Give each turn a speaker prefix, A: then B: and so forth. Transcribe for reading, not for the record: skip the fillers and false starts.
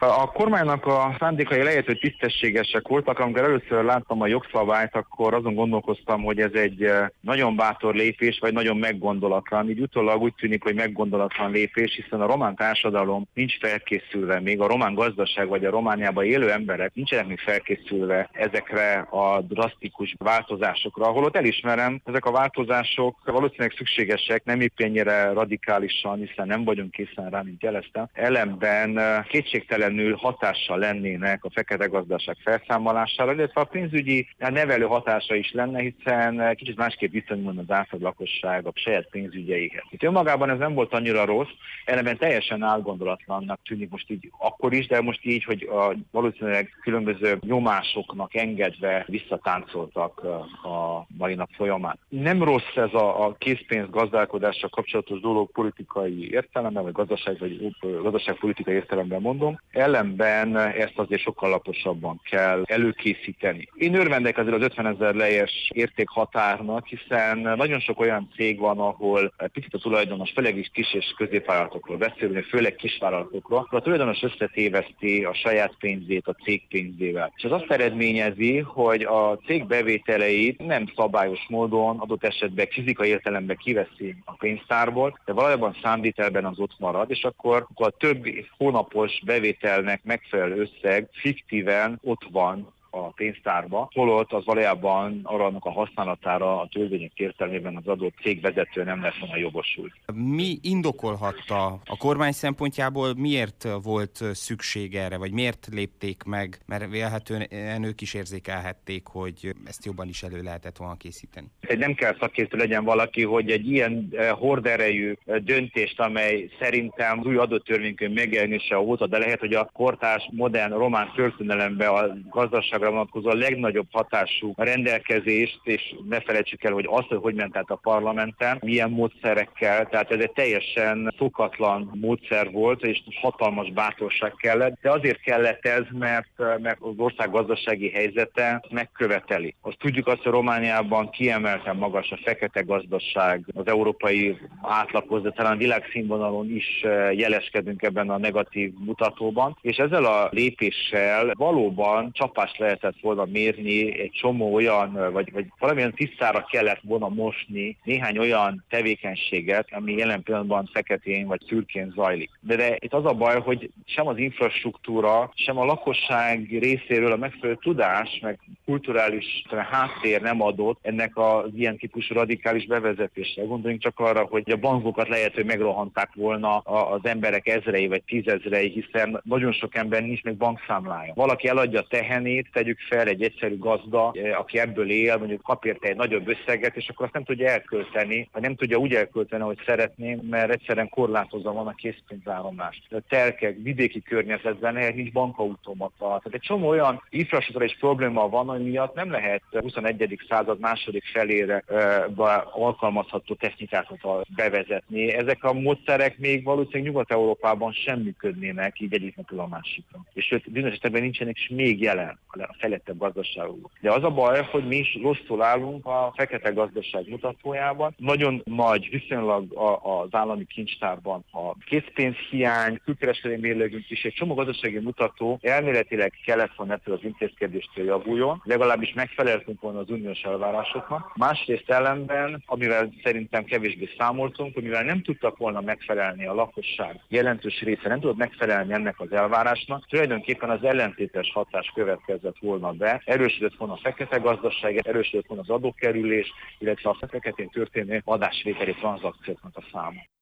A: A kormánynak a szándékai lehet, hogy tisztességesek voltak. Amikor először láttam a jogszabályt, akkor azon gondolkoztam, hogy ez egy nagyon bátor lépés, vagy nagyon meggondolatlan. Így utólag úgy tűnik, hogy meggondolatlan lépés, hiszen a román társadalom nincs felkészülve, még a román gazdaság vagy a Romániában élő emberek nincsenek még felkészülve ezekre a drasztikus változásokra. Holott elismerem, ezek a változások valószínűleg szükségesek, nem épp ennyire radikálisan, hiszen nem vagyunk készen rá, mint jeleztem. Ellenben kétségtelenül hatással lennének a fekete gazdaság felszámolására, illetve a pénzügyi nevelő hatása is lenne, hiszen kicsit másképp viszonyul az átlag lakosság a saját pénzügyeihez. Itt önmagában ez nem volt annyira rossz, ellenben teljesen álgondolatlannak tűnik most így akkor is, de most így, hogy valószínűleg különböző nyomásoknak engedve visszatáncoltak a mai nap folyamán. Nem rossz ez a készpénz gazdálkodással kapcsolatos dolog politikai értelemben, vagy gazdaságpolitikai értelemben mondom, ellenben ezt azért sokkal laposabban kell előkészíteni. Én örvendek azért az 50 000 lejes értékhatárnak, hiszen nagyon sok olyan cég van, ahol picit a tulajdonos, főleg is kis és középvállalatokról beszélünk, főleg kisvállalatokról, a tulajdonos összetéveszti a saját pénzét a cég pénzével. És ez azt eredményezi, hogy a cég bevételeit nem szabályos módon, adott esetben fizikai értelemben kiveszi a pénztárból, de valójában számvitelben az ott marad, és akkor a több hónapos bevételnek megfelelő összeg fiktíven ott van a pénztárba, holott az valójában annak a használatára a törvények értelmében az adott cégvezető nem lesz volna jogosult.
B: Mi indokolhatta a kormány szempontjából, miért volt szükség erre, vagy miért lépték meg, mert vélhetően ők is érzékelhették, hogy ezt jobban is elő lehetett volna készíteni?
A: Nem kell szakértő legyen valaki, hogy egy ilyen horderejű döntést, amely szerintem az új adott törvénykönyv megjelenése óta, de lehet, hogy a kortárs modern román történelemben a gazdaság vonatkozó a legnagyobb hatású rendelkezést, és ne felejtsük el, hogy azt, hogy ment át a parlamenten, milyen módszerekkel, tehát ez egy teljesen szokatlan módszer volt, és hatalmas bátorság kellett, de azért kellett ez, mert az ország gazdasági helyzete megköveteli. Azt tudjuk azt, hogy Romániában kiemelten magas a fekete gazdaság az európai átlaghoz, de talán világszínvonalon is jeleskedünk ebben a negatív mutatóban, és ezzel a lépéssel valóban csapást lehetett volna mérni egy csomó olyan, vagy valamilyen tisztára kellett volna mosni néhány olyan tevékenységet, ami jelen pillanatban feketén vagy szürkén zajlik. De itt az a baj, hogy sem az infrastruktúra, sem a lakosság részéről a megfelelő tudás, meg kulturális háttér nem adott ennek az ilyen típusú radikális bevezetésre. Gondoljunk csak arra, hogy a bankokat lehet, hogy megrohanták volna az emberek ezrei vagy tízezrei, hiszen nagyon sok ember nincs még bankszámlája. Valaki eladja a tehenét, tegyük fel egy egyszerű gazda, aki ebből él, mondjuk kap érte egy nagyobb összeget, és akkor azt nem tudja elkölteni, vagy nem tudja úgy elkölteni, ahogy szeretné, mert egyszerűen korlátozva van a készpénzáramlás. A telkek, vidéki környezetben nincs bankautomata. Tehát egy csomó olyan infrastruktúrális probléma van, ami miatt nem lehet 21. század második felére alkalmazható technikákat bevezetni. Ezek a módszerek még valószínűleg Nyugat-Európában sem működnének így egyik napról a másikra. És sőt, bizonyos esetekben nincsenek is még jelen a fejlettebb gazdaságokban. De az a baj, hogy mi is rosszul állunk a fekete gazdaság mutatójában. Nagyon nagy viszonylag az állami kincstárban a készpénzhiány, külkereskedelmi mérlegünk is, egy csomó gazdasági mutató elméletileg kellett volna ettől az intézkedéstől javuljon, legalábbis megfeleltünk volna az uniós elvárásoknak. Másrészt ellenben, amivel szerintem kevésbé számoltunk, amivel nem tudtak volna megfelelni a lakosság jelentős része, nem tudott megfelelni ennek az elvárásnak, tulajdonképpen az ellentétes hatás következett volna be, erősödött volna a fekete gazdaság, erősödött volna az adókerülés, illetve a feketén történő adásvételi tranzakcióknak a száma.